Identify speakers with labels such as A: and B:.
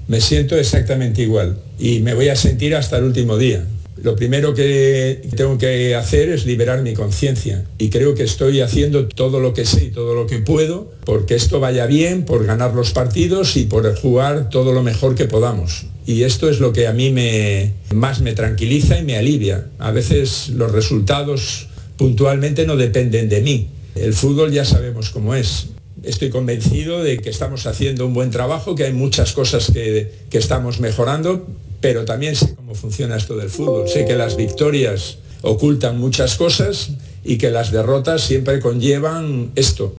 A: Me siento exactamente igual y me voy a sentir hasta el último día. Lo primero que tengo que hacer es liberar mi conciencia y creo que estoy haciendo todo lo que sé y todo lo que puedo porque esto vaya bien, por ganar los partidos y por jugar todo lo mejor que podamos. Y esto es lo que a mí más me tranquiliza y me alivia. A veces los resultados puntualmente no dependen de mí. El fútbol ya sabemos cómo es. Estoy convencido de que estamos haciendo un buen trabajo, que hay muchas cosas que estamos mejorando, pero también sé cómo funciona esto del fútbol. Sé que las victorias ocultan muchas cosas y que las derrotas siempre conllevan esto.